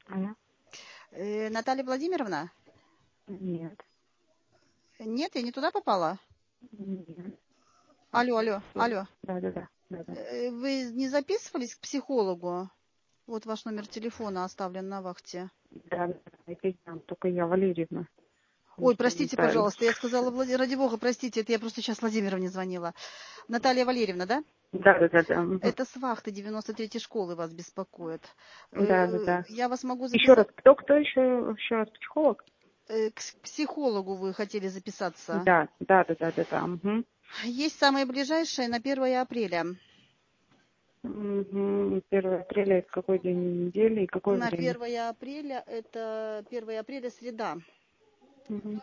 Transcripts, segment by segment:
Алло? Наталья Владимировна? Нет. Нет, я не туда попала? Нет. Алло, алло, алло. Да. Вы не записывались к психологу? Вот ваш номер телефона оставлен на вахте. Да, это я, только я, Валерьевна. Вы Ой, что, простите, неправильно? пожалуйста, я сказала, ради бога, простите, это я просто сейчас Владимировне звонила. Наталья Валерьевна, да? Да. Это с вахты 93-й школы вас беспокоит. Да. Я вас могу Еще раз, записать... кто еще раз, психолог? К психологу вы хотели записаться. Да. Угу. Есть самое ближайшее на 1 апреля. 1 апреля это какой день недели и какое На время? 1 апреля, это 1 апреля среда. Угу.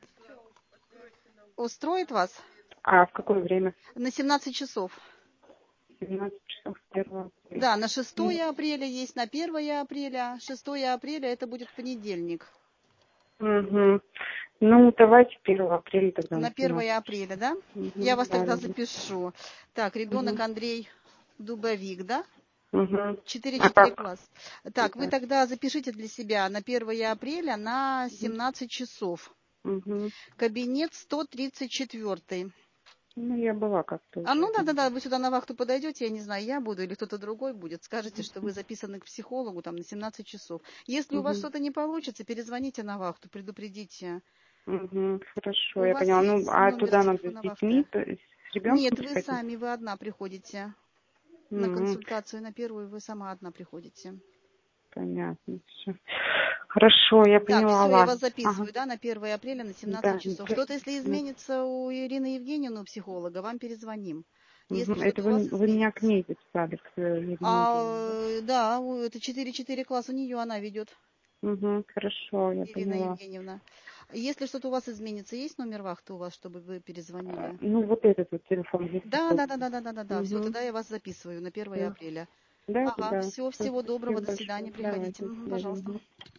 Устроит вас? А в какое время? На 17 часов. 17 часов 1 апреля. Да, на 6 апреля есть, на 1 апреля. 6 апреля это будет понедельник. Угу. Ну, давайте 1 апреля тогда На на 1 17 апреля, часов. да? Я Угу. вас тогда Да. запишу. Так, ребенок Угу. Андрей Дубовик, да? Угу. А 4 как? класс. Так, вы Да. тогда запишите для себя на 1 апреля на 17 часов. Угу. Кабинет 134. Ну, я была как-то уже Ну один да, раз. вы сюда на вахту подойдете, я не знаю, я буду или кто-то другой будет, скажете, что вы записаны к психологу там на 17 часов. Если у вас Угу. что-то не получится, перезвоните на вахту, предупредите. Угу. Хорошо, У я вас поняла. Ну, есть а номер туда надо с телефона детьми, вахты? то есть с ребенком Нет, вы приходить? сами, вы одна приходите. На Угу. консультацию на 1 вы сама одна приходите. Понятно, все. Хорошо, я Так, поняла, все, я ладно. вас Ага. записываю, да, на 1 апреля на 17 Да, часов. Что-то, если изменится у Ирины Евгеньевны, у психолога, вам перезвоним. Если Это что-то у вас вы меня к изменится. ней записали, к Елене Евгеньевне, Да, это 4 класс у нее, она ведет, да? Угу. Хорошо, я Ирина поняла. Евгеньевна. Если что-то у вас изменится, есть номер вахты у вас, чтобы вы перезвонили? Ну, вот этот вот телефон есть такой. Да. Все, Угу. тогда я вас записываю на 1 апреля. Да. Ага, все, Всё, всего доброго, спасибо до свидания, большое. приходите. Давайте, до свидания. Пожалуйста. Мгм.